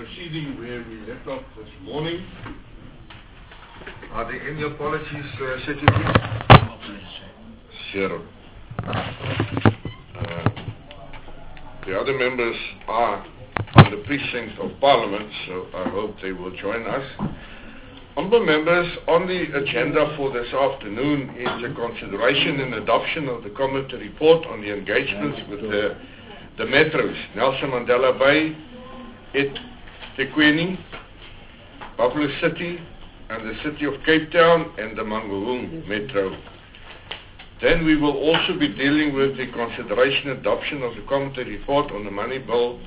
proceeding where we left off this morning. Are there any apologies, Secretary? Zero. The other members are on the precinct of Parliament, so I hope they will join us. Honourable members, on the agenda for this afternoon is the consideration and adoption of the committee report on the engagements with the metros, Nelson Mandela Bay, eThekwini, Buffalo City, and the City of Cape Town, and the Mangaung Metro. Then we will also be dealing with the consideration and adoption of the committee report on the money bills,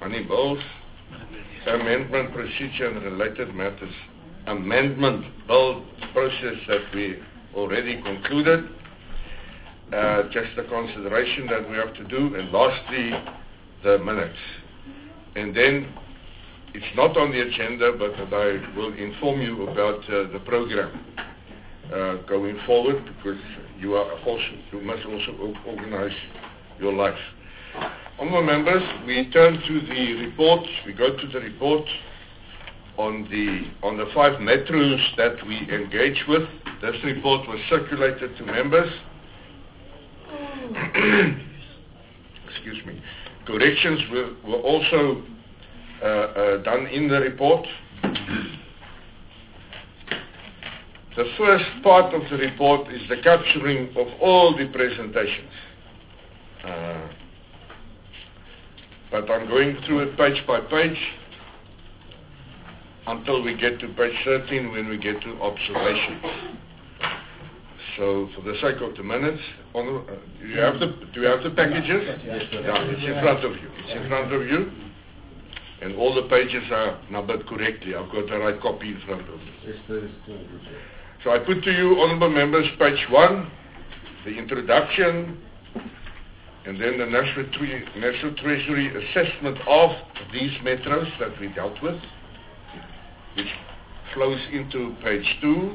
amendment procedure and related matters, amendment bill process that we already concluded. Just the consideration that we have to do, and lastly the minutes. And then it's not on the agenda, but I will inform you about the program going forward, because you must also organize your life. Honourable members, we turn to the report. We go to the report on the 5 metros that we engage with. This report was circulated to members. Excuse me. Corrections were also done in the report. The first part of the report is the capturing of all the presentations. But I'm going through it page by page until we get to page 13, when we get to observations. So, for the sake of the minutes, do you have the packages? Yes, yeah, it's in front of you. It's in front of you. And all the pages are numbered correctly. I've got the right copy in front of me. So I put to you, honourable members, page 1, the introduction, and then the National Treasury assessment of these metros that we dealt with, which flows into page 2.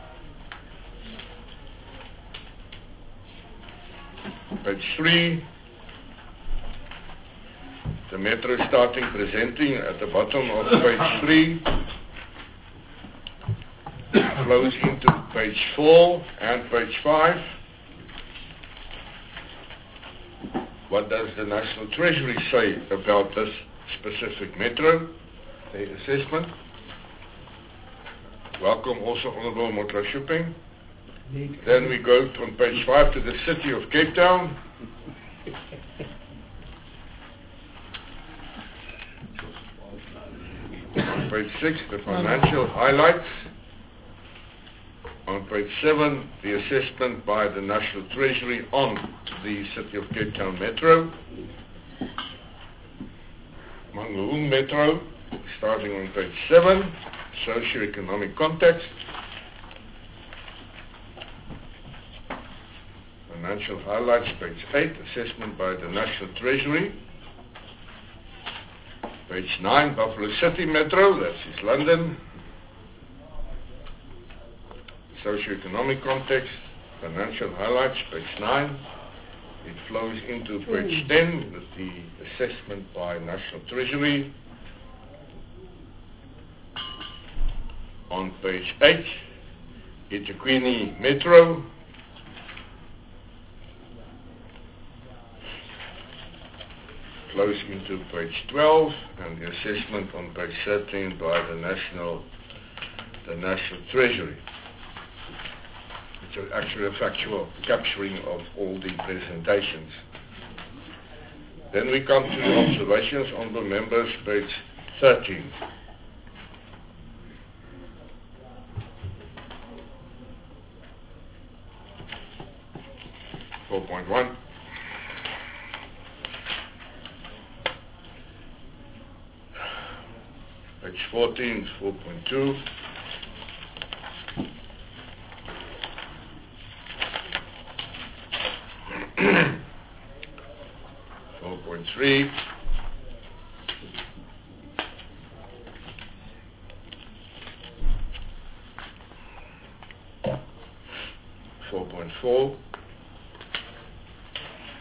Page 3, the metro starting presenting at the bottom of page 3, flows into page 4 and page 5. What does the National Treasury say about this specific metro, the assessment? Welcome also Honourable Motla Shipping. Then we go on page 5 to the City of Cape Town. On page 6, the financial highlights. On page 7, the assessment by the National Treasury on the City of Cape Town Metro. Mangaung Metro, starting on page 7, socio-economic context. Financial highlights, page 8, assessment by the National Treasury. Page 9, Buffalo City Metro, that's East London. Socio-economic context, financial highlights, page 9. It flows into page 10 with the assessment by National Treasury. On page 8, eThekwini Metro. Flows into page 12, and the assessment on page 13 by the National Treasury. It's actually a factual capturing of all the presentations. Then we come to the observations, honourable members, page 13. .1. Page 14, 4.2. .3. 4.4.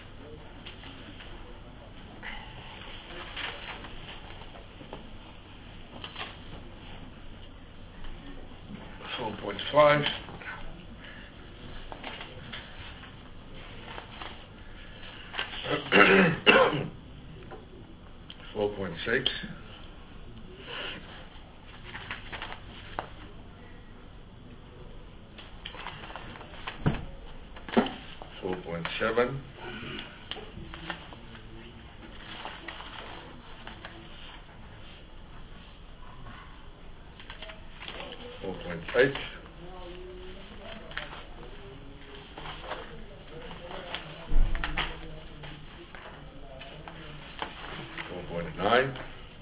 5.1. 4.5. 4.6. 4.7. 4.8. 4.9.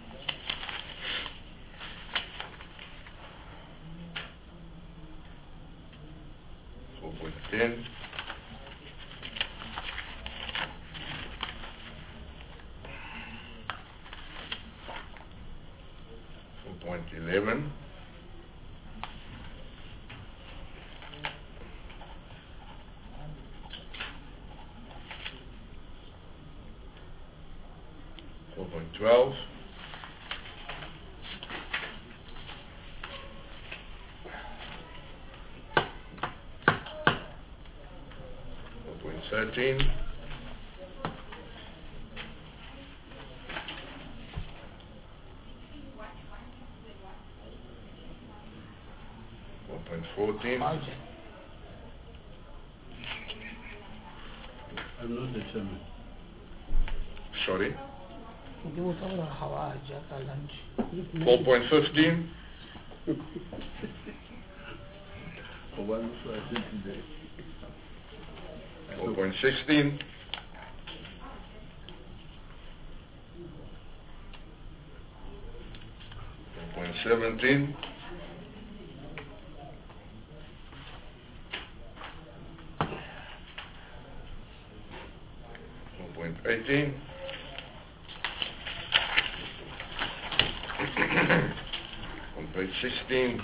4.10. 4.11. 4.12. 4.13. 4.14. I'm not determined. Sorry. 4.15. 4.16. 4.17. 4.18. On page 16,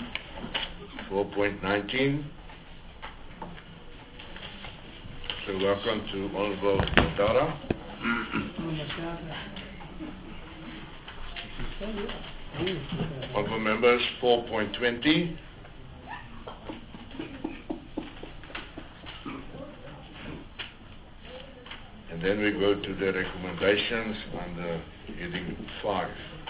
4.19. So welcome to Honorable Matara. Honorable members, 4.20. And then we go to the recommendations under heading 5.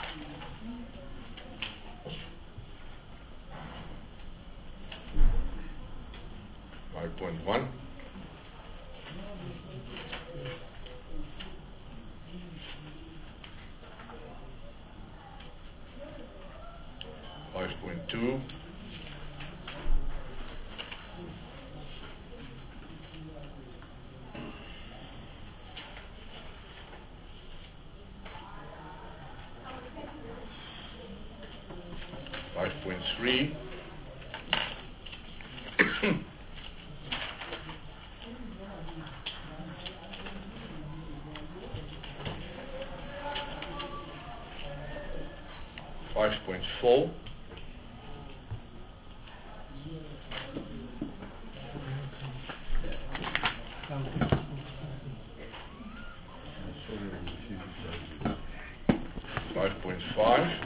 5.1. 5.2. 5.3. 5.4. 5.5.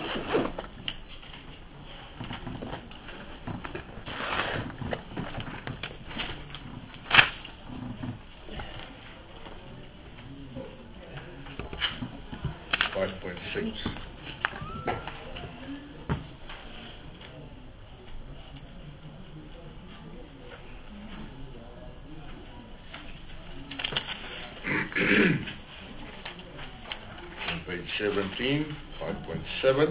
5.6. 17, 5.7.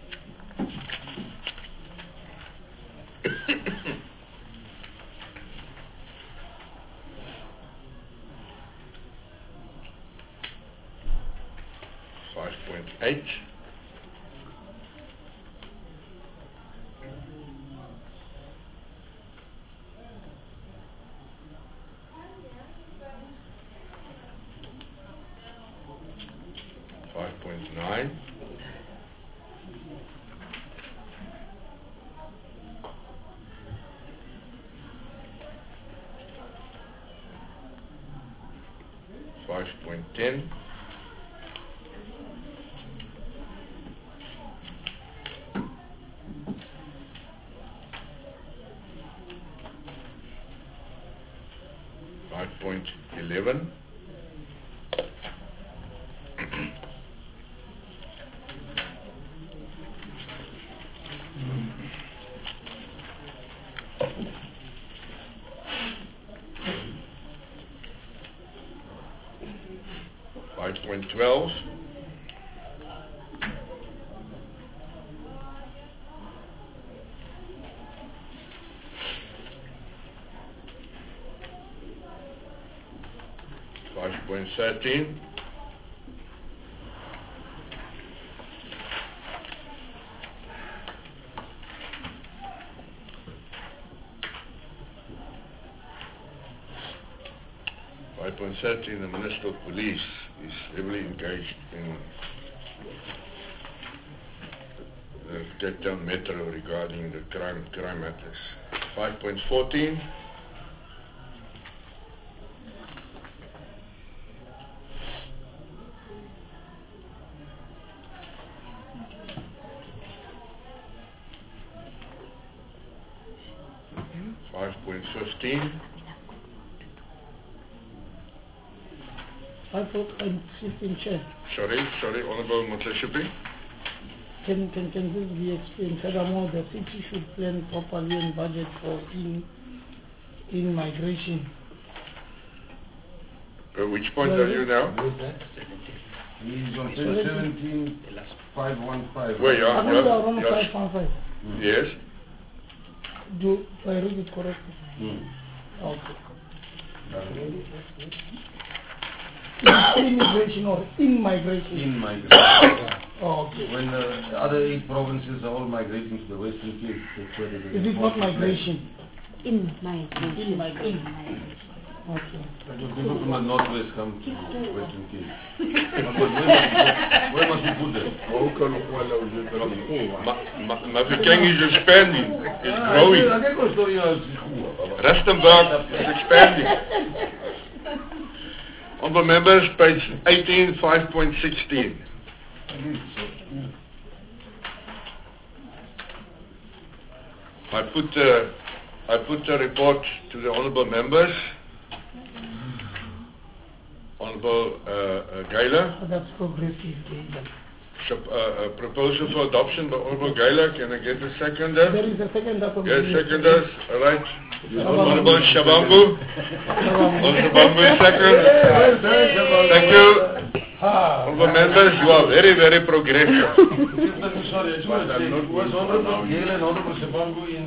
5.8. 5.9. 5.10. 5.11. 5.11. .12. 5.13. 5.13, the Minister of Police is heavily engaged in the Cape Town Metro regarding the crime matters. 5.14. 5.15. 5.15, Chair. Sorry, Honorable Motlashipi. Can this be explained? Furthermore, the city should plan properly and budget for in migration. Which point are you now? He's on page 17, 515. Where you I think around yes. 515. Yes. Do I read it correctly? Okay. Immigration or in migration? In migration. Okay. When the other 8 provinces are all migrating to the Western Cape, that's where the Is it not migration? In migration. In migration. Okay. But people from the Northwest come to the Western Cape. Where must we put them? Mafeking is expanding. It's growing. Rustenburg is expanding. Honourable members, page 18, 5.16. I put the report to the honourable members. Honourable Geiler. That's progressive. Proposal for adoption by Honourable Geiler. Can I get a seconder? There is a seconder. Yes, seconders. All right. Honourable Shabangu. Honourable Shabangu, second. Thank you. Honourable members, you are very, very progressive. Sorry, was Honourable Gale and Honourable Shabangu in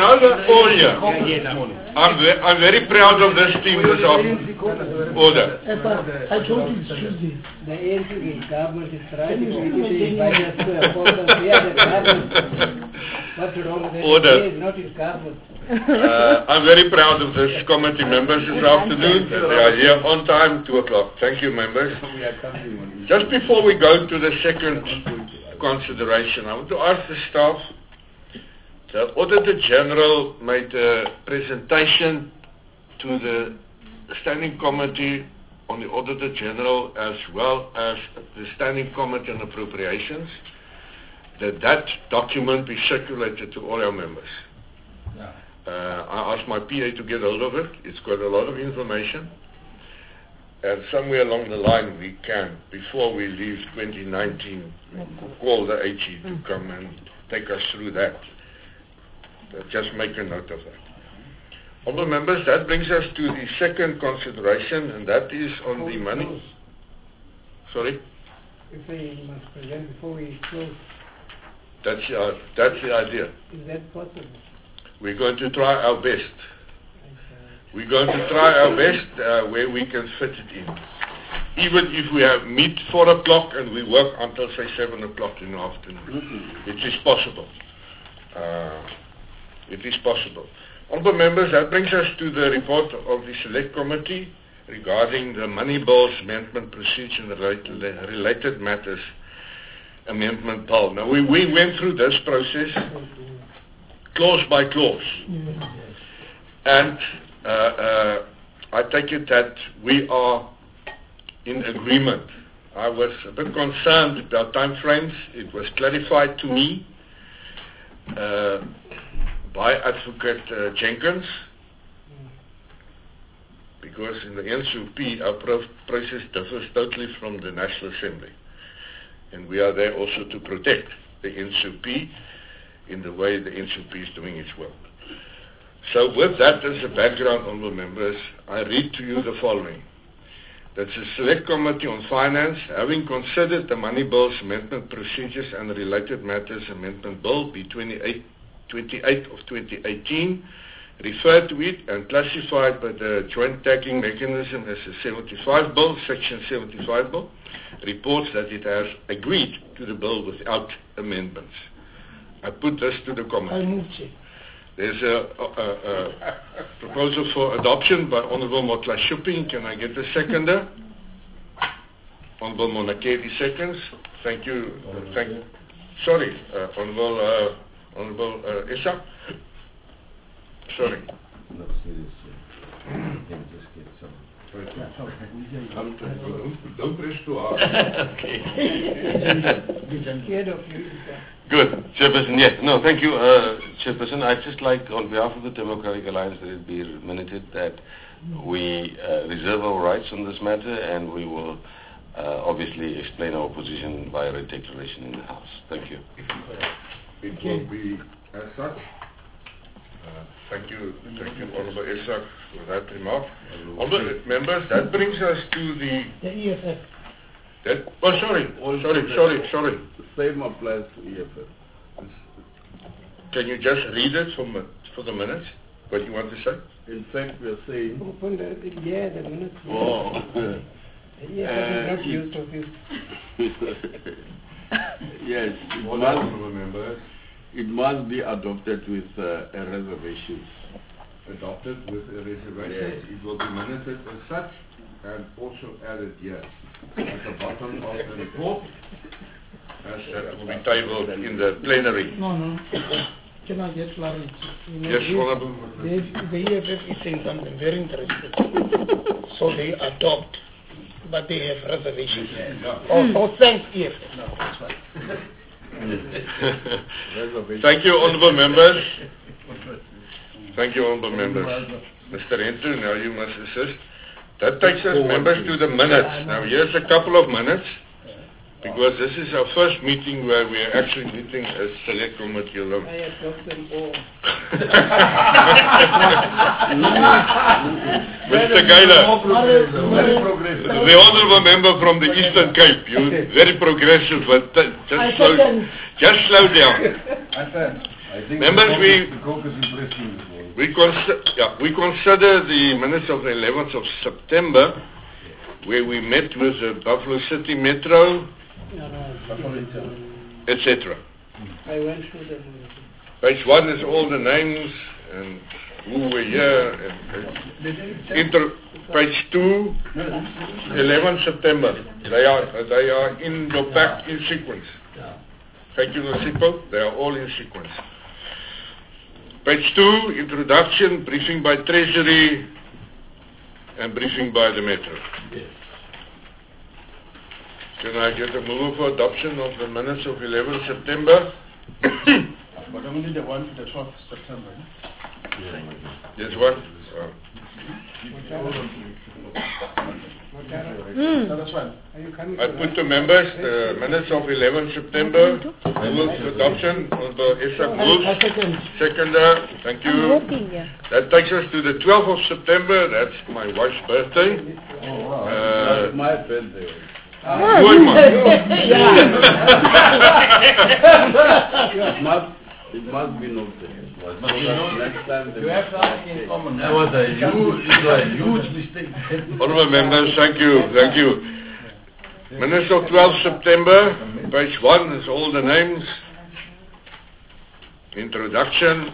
I'm very proud of this team this afternoon. Order. I told you it's Tuesday. The ANC government is trying to invite us to a conference here. The government, what's wrong with it? Order. It is not his government. I'm very proud of this committee members this afternoon. They are here on time, 2 o'clock. Thank you, members. Just before we go to the second consideration, I want to ask the staff. The Auditor General made a presentation to the Standing Committee on the Auditor General as well as the Standing Committee on Appropriations, that document be circulated to all our members. I asked my PA to get hold of it. It's got a lot of information. And somewhere along the line we can, before we leave 2019, call the AG to come and take us through that. Just make a note of that. Honourable members, that brings us to the second consideration, and that is on the money. Sorry? If we must present before we close, That's the idea. is that possible? We're going to try our best. We're going to try our best where we can fit it in. Even if we have meet 4 o'clock and we work until say 7 o'clock in the afternoon. It is possible. It is possible. Honourable members, that brings us to the report of the Select Committee regarding the Money Bills Amendment Procedure and the related matters amendment bill. Now we went through this process clause by clause. And I take it that we are in agreement. I was a bit concerned about time frames. It was clarified to me by Advocate Jenkins, because in the NCP our process differs totally from the National Assembly. And we are there also to protect the NCP in the way the NCP is doing its work. So with that as a background, honourable members, I read to you the following. That the Select Committee on Finance, having considered the Money Bills Amendment Procedures and Related Matters Amendment Bill B28 of 2018, referred to it and classified by the Joint Tagging Mechanism as a 75 Bill, Section 75 Bill, reports that it has agreed to the bill without amendments. I put this to the committee. I move it. There's a proposal for adoption by Honourable Motla Shuping. Can I get a seconder? Honourable Monakedi seconds. Thank you. Sorry, Honourable Issa. Sorry. Don't press too hard. Scared of you. Good. Chairperson, yes. No, thank you, Chairperson. I'd just like, on behalf of the Democratic Alliance, that it be minuted that we reserve our rights on this matter, and we will obviously explain our position via a declaration in the House. Thank you. It will be as such. Thank you, Honourable Isaac, for that remark. Honourable members, that brings us to the EFF. sorry. The same applies to EFF. Can you just read it for the minutes? What you want to say? In fact, we are saying. Open the minutes. Oh. The EFF is not used of this. Yes, it must be adopted with a reservation. Adopted with a reservation. Yes. It will be minuted as such and also added here at the bottom of the report, as that will be tabled in the plenary. No. Can I get clarity? Yes, Honourable. The EFF is saying something very interesting. So they adopt, but they have reservations. Oh, thanks, EFF. No, that's right. Thank you, honourable members. Thank you, honourable members. Mr. Hentu, now you must assist. That takes us, members, to the minutes. Now, here's a couple of minutes, because this is our first meeting where we are actually meeting as Select Committee alone. I adopt them all. Mr. Geiler, the honourable member from the Eastern Cape, you're very progressive, but just slow down. Members, we consider the minutes of the 11th of September, where we met with the Buffalo City Metro, etc. I went through them. Page 1 is all the names and who were here. And page 2, 11 September. They are in your pack in sequence. Thank you, Nosipo. They are all in sequence. Page 2, introduction, briefing by Treasury, and briefing by the Metro. Can I get a mover for adoption of the minutes of 11 September? But only the one to the 12th September. This one? That's fine. I put to members the minutes of 11 September. Move for adoption. Honourable Isaac moves. Seconder. Thank you. That takes us to the 12th of September. That's my wife's birthday. That's my birthday. It must be noted. Next time you have something in common. That was a huge mistake. Honourable members, thank you. Minutes of 12th September, page 1 is all the names. Introduction.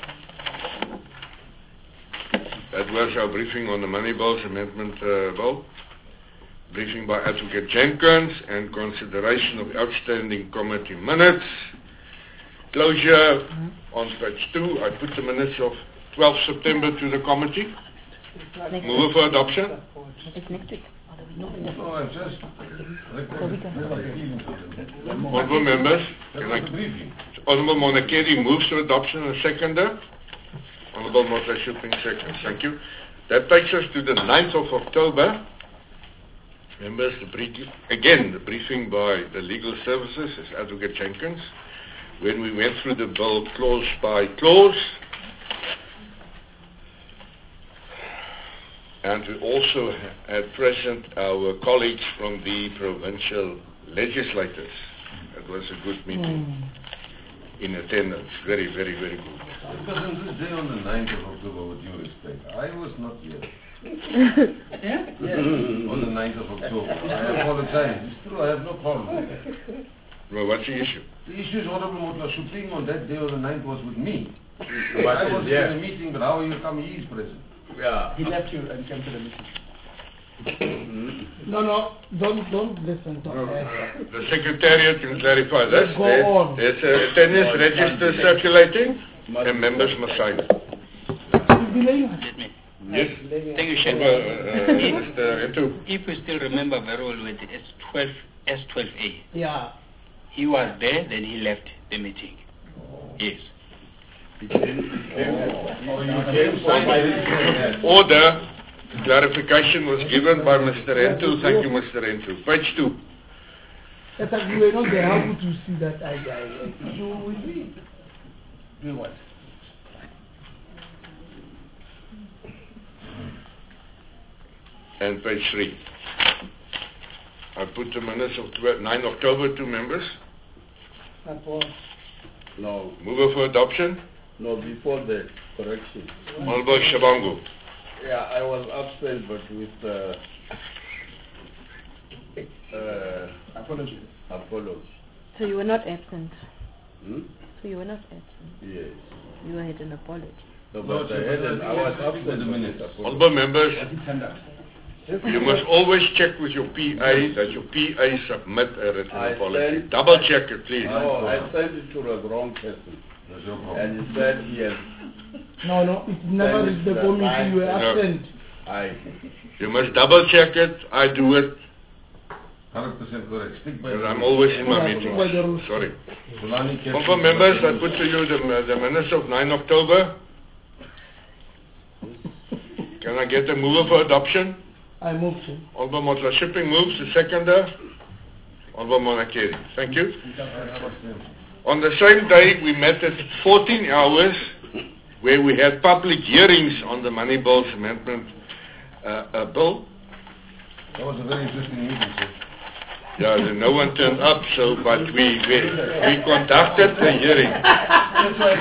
That was our briefing on the Money Bills Amendment Bill. Briefing by Advocate Jenkins and consideration of outstanding committee minutes. Closure on page 2. I put the minutes of 12th September to the committee. Move for adoption. Honourable members, Honourable Monakedi moves to adoption and seconder. Honourable Motla Shuping seconds. Thank you. That takes us to the 9th of October. Members, the briefing by the legal services as Advocate Jenkins, when we went through the bill clause by clause. And we also had present our colleagues from the provincial legislators. It was a good meeting in attendance. Very, very, very good. Because on this day on the 9th of October, with due respect, I was not here. On the 9th of October. I apologize. It's true, I have no problem with that. Well, what's the issue? The issue is Honorable Motla Supreme on that day on the 9th was with me. I But was yeah. in the meeting, but how you come, he is present. Yeah. He left you and came to the meeting. No, don't listen to her. The Secretariat can clarify this. Go on. There's a attendance register circulating and members must sign it. Let me. Yes? Thank you, Chair. Mr. Etu. If you still remember very well with S12A, Yeah. he was there, then he left the meeting. Yes. Order. Clarification was given by Mr. Entu. Thank you, Mr. Entu. Page 2. It's like you were not there. How would you see that you will be? Do what? And page 3. I put the minutes of 9 October to members. No, Mover for adoption. no, before that, correction. Honorable Shabangu. Yeah, I was absent, but with Apologies. apology. So you were not absent. Hmm? So you were not absent. Yes. You had an apology. No, but I was absent the minutes. Honorable members, you must always check with your PA that your PA submit a written I apology. sent- Double check it, please. No, I sent it to the wrong person. There's no problem. And he said he has, No, it never reached the committee. You were absent. You must double check it. I do it 100% correct. Stick by because I'm the always in my Yeah, meetings. by the rules. Sorry. Fulani kept- Honorable members, I put to you the minutes of 9 October. Can I get a mover for adoption? I moved to. Honorable Motla Shipping moves. The seconder. Honorable Monakeri. Thank you. On the same day, we met at 14 hours where we had public hearings on the Money Bills Amendment bill. That was a very interesting meeting, sir. Yeah, no one turned up, so but we conducted the hearing. That's why I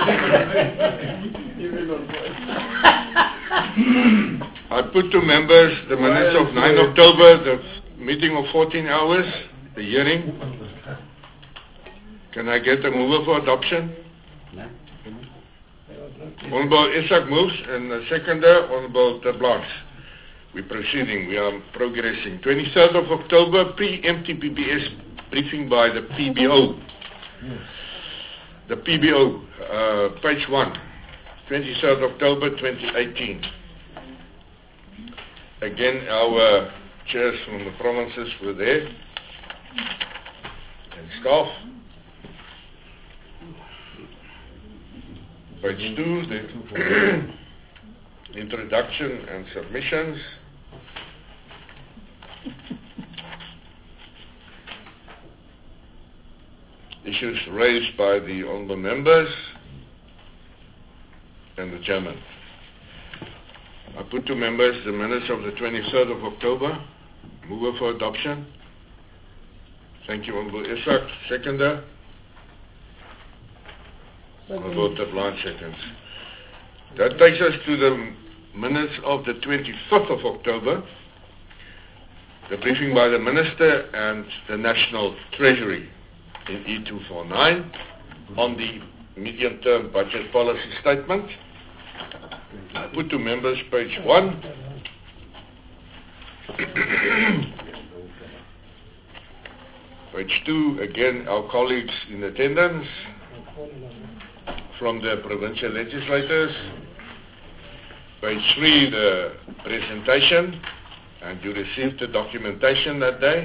I put to members the minutes of 9 October, the meeting of 14 hours, the hearing. Can I get a mover for adoption? Honorable Isak moves, and the seconder, Honorable De Blanche. We're proceeding, we are progressing. 23rd of October, pre-MTPPS briefing by the PBO. The PBO, page 1, 23rd October 2018. Again, our chairs from the provinces were there, and staff. Page 2, the introduction and submissions. Issues raised by the honourable members and the chairman. I put to members the minutes of the 23rd of October. Mover for adoption. Thank you, Honourable Isak. Seconder. Honourable Tablan seconds. That takes us to the minutes of the 25th of October. The briefing by the Minister and the National Treasury in E249 on the medium-term budget policy statement. I put to members page 1. Page 2, again, our colleagues in attendance from the provincial legislators. Page 3, the presentation, and you received the documentation that day.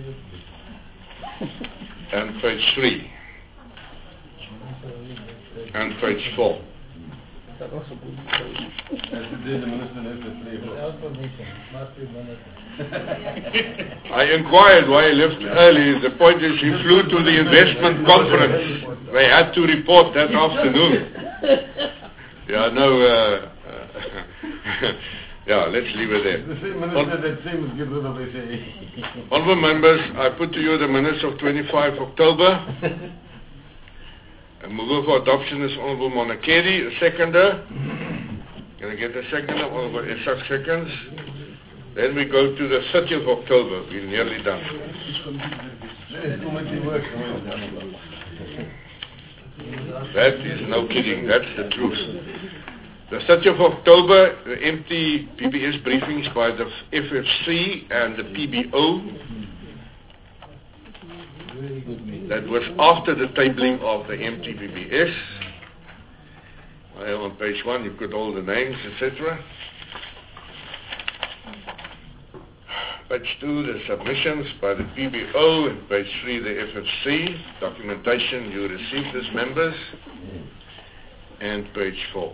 And page 3. and page 4. That was a good choice. As the day the minister left the play. I inquired why he left early. The point is he flew to the investment conference. They had to report that afternoon. Yeah, no, yeah, let's leave it there. The same minister that same was get rid of SA. Honourable members, I put to you the minutes of 25 October. A mover for adoption is Honourable Monakedi, a seconder. Can I get a seconder? Honourable Isak seconds. Then we go to the 30th of October. We're nearly done. That is no kidding. That's the truth. The 30th of October, the empty PBS briefings by the FFC and the PBO. That was after the tabling of the empty PBS. On page 1 you put all the names, etc. Page 2, the submissions by the PBO, and page 3, the FFC, documentation you received as members, and page 4.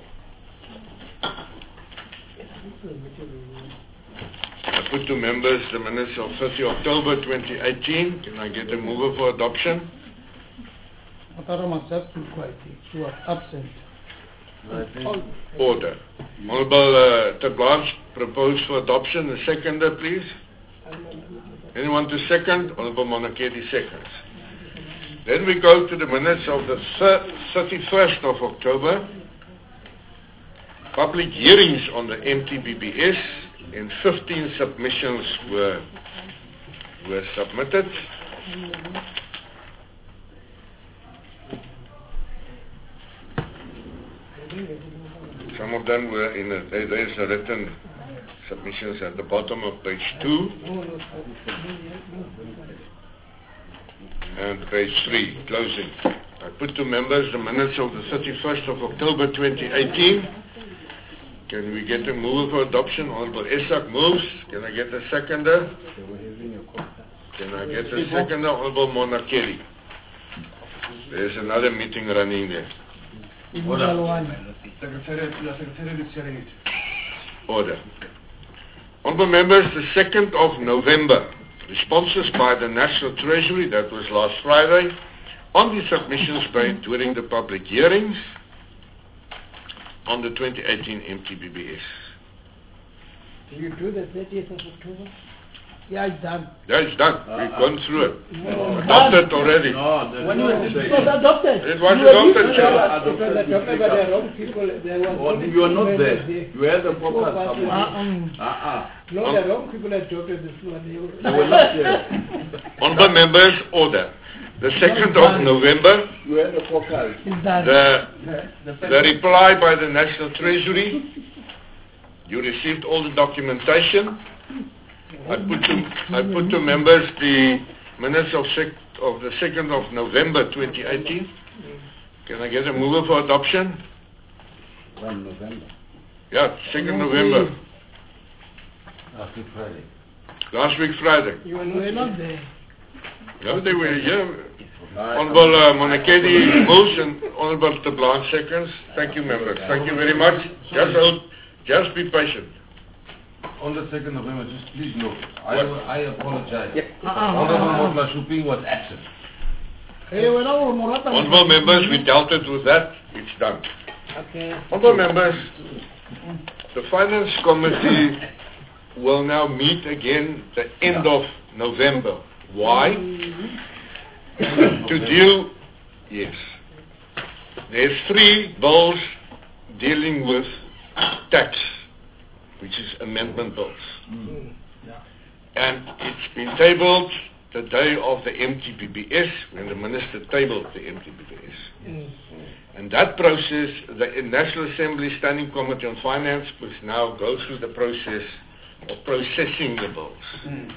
I put to members the minutes of 30 October 2018. Can I get a mover for adoption? Matarama just too quiet. You are absent. Order. Honourable de Blanche proposed for adoption. The seconder, please. Anyone to second? Honourable Monakedi seconds. Then we go to the minutes of the 31st of October. Public hearings on the MTBBS, and 15 submissions were submitted. Some of them were there's a written submissions at the bottom of page 2 and page 3, closing. I put to members the minutes of the 31st of October 2018. Can we get a mover for adoption? Honourable Isak moves. Can I get a seconder? Can I get a seconder? Honourable Monakedi. There's another meeting running there. Order. Honourable members, the 2nd of November, responses by the National Treasury, that was last Friday, on the submissions made during the public hearings on the 2018 MTBBS. Did you do the 30th of October? Yeah, it's done. Yeah, it's done. We've gone through it. Adopted already. When it was adopted. It was adopted, It Chair. was adopted by the wrong people. There was only You are not two there. members You had the focus. No, the wrong people adopted this one. You were not there. Honourable members, order. The 2nd of November, You had the focus. It's done. the reply by the National Treasury, you received all the documentation. I put to members the minutes of the 2nd of November 2018. Can I get a mover for adoption? From November. Yeah, 2nd November. Last week Friday. Last week Friday. You were not there. No, they were here. Honourable Monakedi moves and Honourable de Blanche seconds. Thank you, members. Thank you very much. Just be patient. On the 2nd of November, just please note, I apologize. Honourable Motla Shuping was absent. Honourable members, we dealt it with that. It's done. Okay. Honourable members, the Finance Committee will now meet again the end of November. Why? To deal, yes. There's 3 bills dealing with tax, which is amendment bills. And it's been tabled the day of the MTBBS, when the Minister tabled the MTBBS. And that process, the National Assembly Standing Committee on Finance must now go through the process of processing the bills.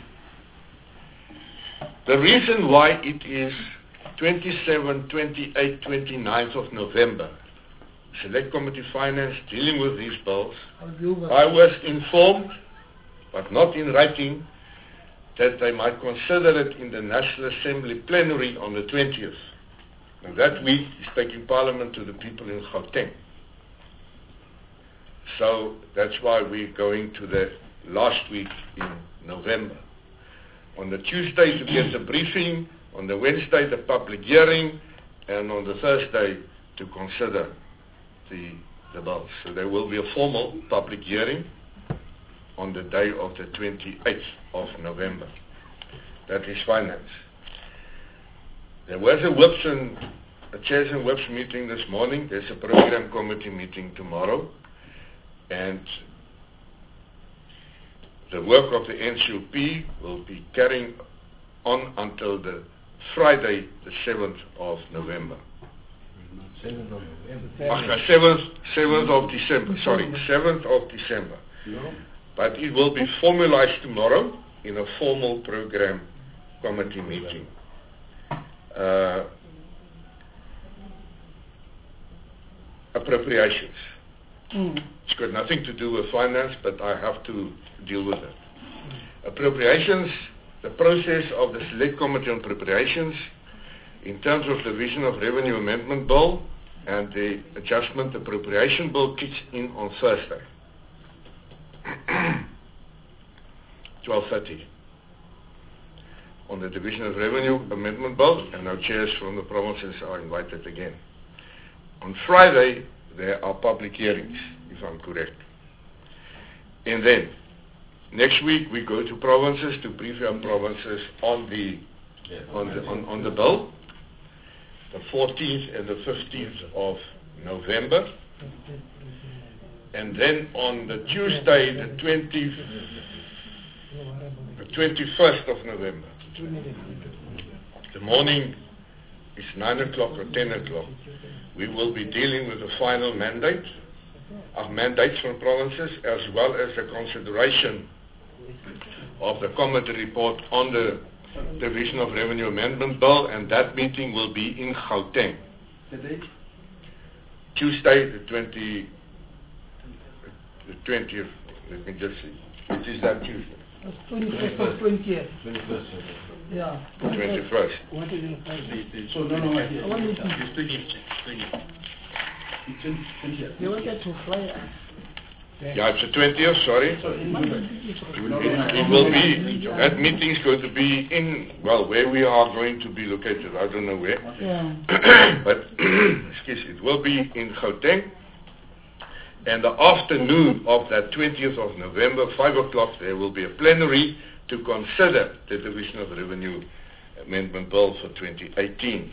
The reason why it is 27, 28, 29th of November, Select Committee Finance dealing with these bills, I was informed, but not in writing, that they might consider it in the National Assembly plenary on the 20th. And that week is taking Parliament to the people in Gauteng. So that's why we're going to the last week in November. On the Tuesday to get the briefing, on the Wednesday the public hearing, and on the Thursday to consider the bill. So there will be a formal public hearing on the day of the 28th of November. That is finance. There was a chairs and whips meeting this morning. There's a program committee meeting tomorrow. And the work of the NCOP will be carrying on until the Friday, the 7th of November. 7th of December, sorry, 7th of December. But it will be formalized tomorrow in a formal program committee meeting. Appropriations. It's got nothing to do with finance, but I have to deal with it. Appropriations, the process of the Select Committee on Appropriations in terms of the Division of Revenue Amendment Bill and the Adjustment Appropriation Bill kicks in on Thursday, 12:30. On the Division of Revenue Amendment Bill, and our chairs from the provinces are invited again. On Friday, there are public hearings, if I'm correct. And then, next week we go to provinces to brief our provinces on the bill, the 14th and the 15th of November. And then on the Tuesday, the 21st of November, the morning is 9 o'clock or 10 o'clock. We will be dealing with the final mandates from provinces, as well as the consideration of the committee report on the Division of Revenue Amendment Bill, and that meeting will be in Gauteng. Tuesday, the 20th. Let me just see. It is that Tuesday. 21st or 20th. 21st. Yeah. 21st. What is in Friday? So, no, They wanted to fly us. Yeah, it's the 20th, sorry. It will be, that meeting is going to be in, well, where we are going to be located, I don't know where. Yeah. But, excuse me, it will be in Gauteng. And the afternoon of that 20th of November, 5 o'clock, there will be a plenary to consider the Division of Revenue Amendment Bill for 2018.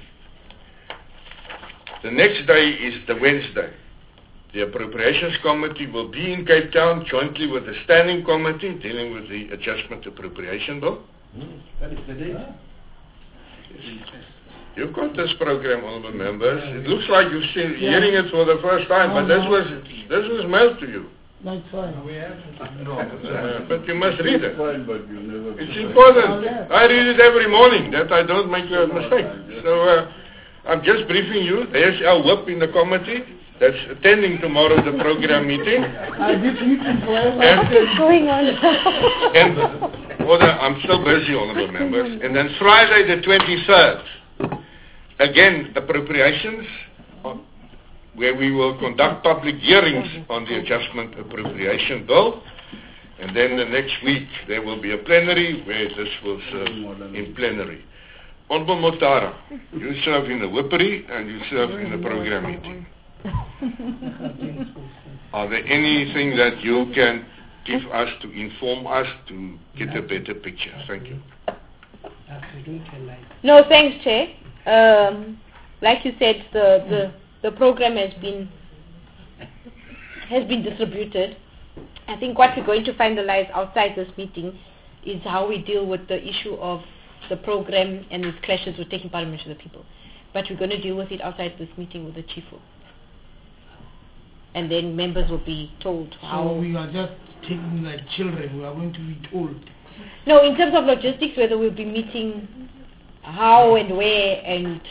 The next day is the Wednesday. The Appropriations Committee will be in Cape Town jointly with the Standing Committee dealing with the Adjustment Appropriation Bill. That is the date. You've got this program, honorable members. It looks like you're hearing it for the first time, but this was mailed to you. That's fine. But you must read it. Fine, but you never It's important. I read it every morning, that I don't make a mistake. So I'm just briefing you. There's our whip in the committee that's attending tomorrow the program meeting. I did meeting forever. What is going on? And I'm still busy, honorable members. And then Friday the 23rd, again appropriations, where we will conduct public hearings on the Adjustment Appropriation Bill. And then the next week there will be a plenary where this will serve in plenary. Honorable Motara, you serve in the whippery and you serve in the program meeting. Are there anything that you can give us to inform us to get a better picture? Thank you. No, thanks, Chair. Like you said, the program has been distributed. I think what we're going to finalize outside this meeting is how we deal with the issue of the program and its clashes with taking Parliament to the people. But we're going to deal with it outside this meeting with the Chief Whip. And then members will be told how... So we are just taking like children, we are going to be told. No, in terms of logistics, whether we'll be meeting how and where and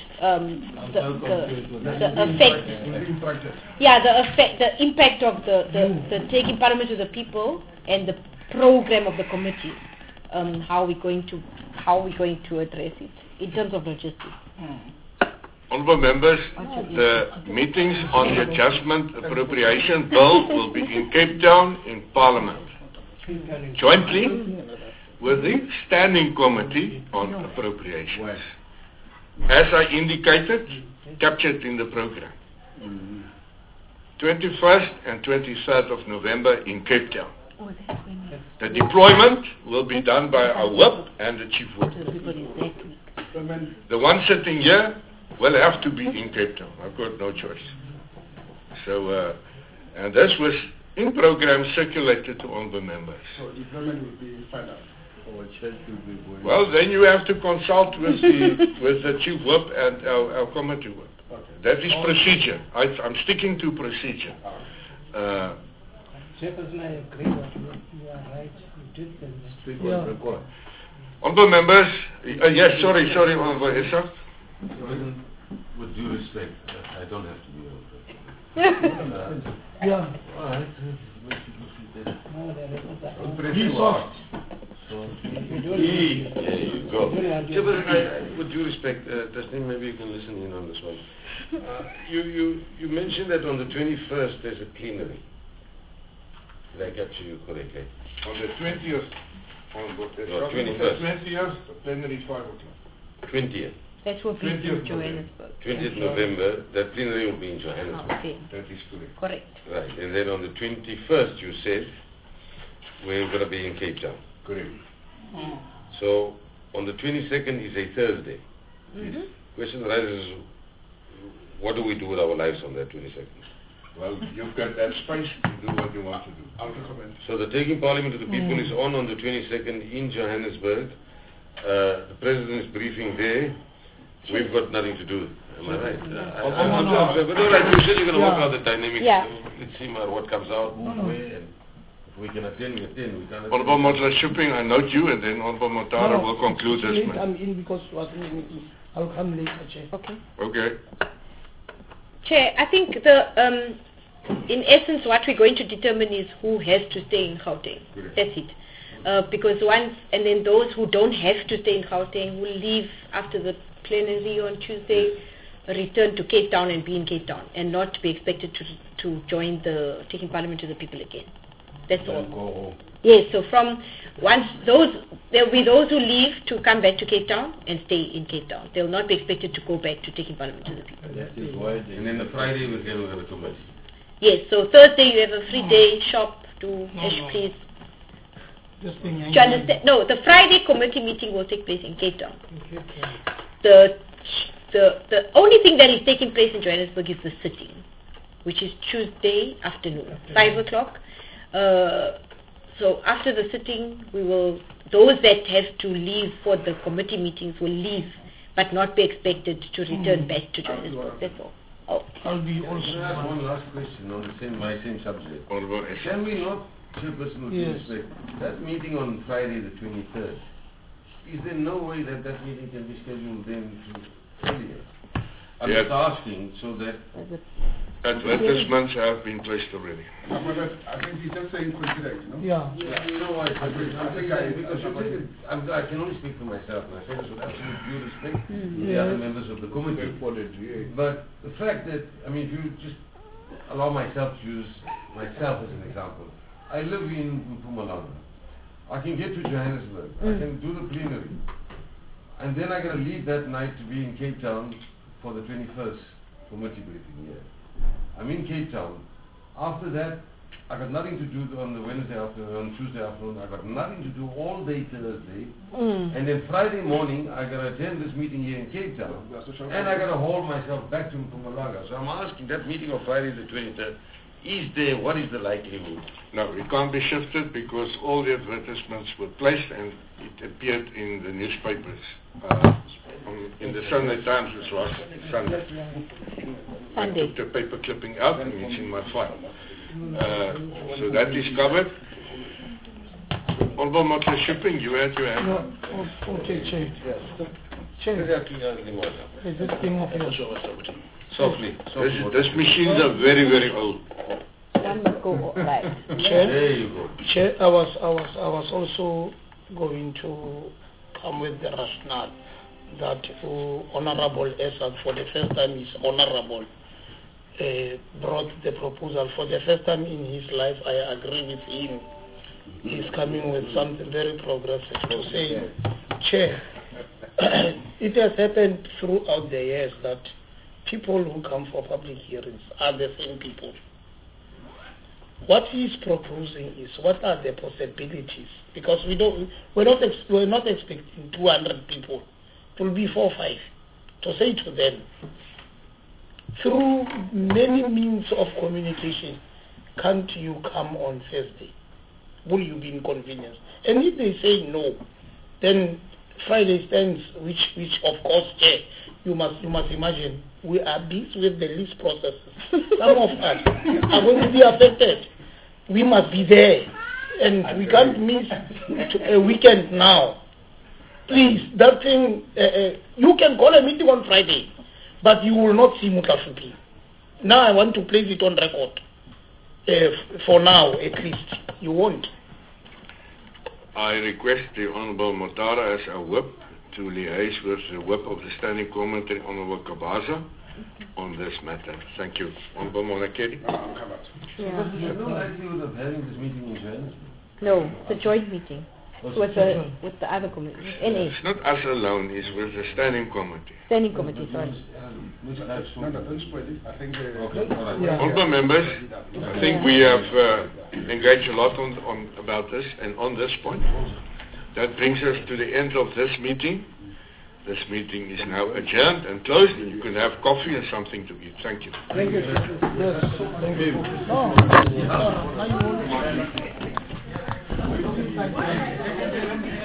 the effect, the impact of the taking Parliament to the people and the program of the committee, how we're going to address it in terms of logistics. Honourable members, the meetings on the adjustment appropriation bill will be in Cape Town in Parliament, jointly with the Standing Committee on Appropriations, as I indicated, captured in the program. 21st and 23rd of November in Cape Town. The deployment will be done by our whip and the chief whip. The one sitting here will have to be in Cape Town. I've got no choice. So, and this was in program circulated to all the members. So deployment will be final. Well, then you have to consult with the chief whip and our committee whip. Okay. That is procedure. I'm sticking to procedure. Chairperson, I agree that you are right. You did the Honourable members, yes, sorry, Honourable Issa. With due respect, I don't have to be over. Yeah. All right. No, Press too hard. There you go. Chairperson, with due respect, Tasneem, maybe you can listen in on this one. You mentioned that on the 21st there's a plenary. Did I capture you correctly? On the 20th, No, 21st. 20th, the plenary 5 o'clock. 20th. That will be in Johannesburg. 20th November, that plenary will be in Johannesburg. Okay. That is correct. Correct. Right, and then on the 21st you said we're going to be in Cape Town. Correct. So on the 22nd is a Thursday. Question arises, what do we do with our lives on that 22nd? Well, you've got that space to do what you want to do. I'll recommend. So the Taking Parliament to the People is on the 22nd in Johannesburg. The President is briefing there. We've got nothing to do. Am I right? But all right, you said you're going to work out the dynamics. Yeah. Let's see what comes out, where, and if we can attend, we attend. We can't Honourable Motla Shipping, I note you, and then Honourable Motara will conclude this. I'm in because it was in the meeting. I'll come later, Chair. Okay. Okay. Chair, I think the in essence what we're going to determine is who has to stay in Gauteng. That's it. Because once, and then those who don't have to stay in Gauteng will leave after the plenary on Tuesday, return to Cape Town and be in Cape Town, and not be expected to join the Taking Parliament to the People again. That's all. Go home. Yes, so from once those, there will be those who leave to come back to Cape Town and stay in Cape Town. They will not be expected to go back to Taking Parliament to the People. And then the Friday we'll get with the committee. Yes, so Thursday you have a free day, shop, do as you please. This thing. Do you understand? No, the Friday committee meeting will take place in Cape Town. The only thing that is taking place in Johannesburg is the sitting, which is Tuesday afternoon, 5 o'clock. So after the sitting, those that have to leave for the committee meetings will leave, but not be expected to return back to Johannesburg. That's all. Oh. I'll be Can I ask also. one last question on the same subject? Honourable Issa. Can we not, Chairperson, with due Yes. respect, that meeting on Friday the 23rd, is there no way that meeting can be scheduled then to earlier? I'm Yeah. just asking so that... Advertisements have been placed already. I think he's just saying consider it, no? Yeah. You know why? I can only speak for myself, and I say this with absolute due respect to the other members of the committee. But the fact that, I mean, if you just allow myself to use myself as an example, I live in Mpumalanga. I can get to Johannesburg. I can do the plenary. And then I got to leave that night to be in Cape Town for the 21st committee briefing here. I'm in Cape Town. After that, I got nothing to do on the Wednesday afternoon, on Tuesday afternoon. I got nothing to do all day Thursday. And then Friday morning, I got to attend this meeting here in Cape Town. And I got to haul myself back to Mpumalanga. So I'm asking, that meeting of Friday the 23rd, is there, what is the likelihood? No, it can't be shifted because all the advertisements were placed and it appeared in the newspapers. In the Sunday Times, which was Sunday. I took the paper clipping out and it's in my file. So that is covered. Honourable Motla Shipping, you had your hand. No, okay, Chair. Chair, is this thing of yours? Softly. These machines are very, very old. One must go right. Chair, There you go. Chair, I was also going to come with the rationale. that Honorable Esat, for the first time is honorable, brought the proposal. For the first time in his life, I agree with him. He's coming with something very progressive to say, Chair, it has happened throughout the years that people who come for public hearings are the same people. What he's proposing is what are the possibilities, because we're not expecting 200 people. It will be 4 or 5. To say to them, through many means of communication, can't you come on Thursday? Will you be inconvenienced? And if they say no, then Friday stands, which of course, you must imagine, we are busy with the lease processes. Some of us are going to be affected. We must be there, and we can't miss a weekend now. Please, that thing, you can call a meeting on Friday, but you will not see Mutlafupi. Now I want to place it on record. For now, at least, you won't. I request the Honorable Motara as our whip to liaise with the whip of the Standing Committee, Honorable Kabaza, on this matter. Thank you. Honorable Monakeri. I'll come out. Because there's no likelihood of having this meeting in Johannesburg. No, it's a joint meeting with the other committee, NA. It's not us alone, it's with the Standing Committee. Standing committee, sorry. No, don't spoil it. I think Honorable members, I think we have engaged a lot on about this and on this point. That brings us to the end of this meeting. This meeting is now adjourned and closed, and you can have coffee and something to eat. Thank you. Thank you. Yes, thank you. No.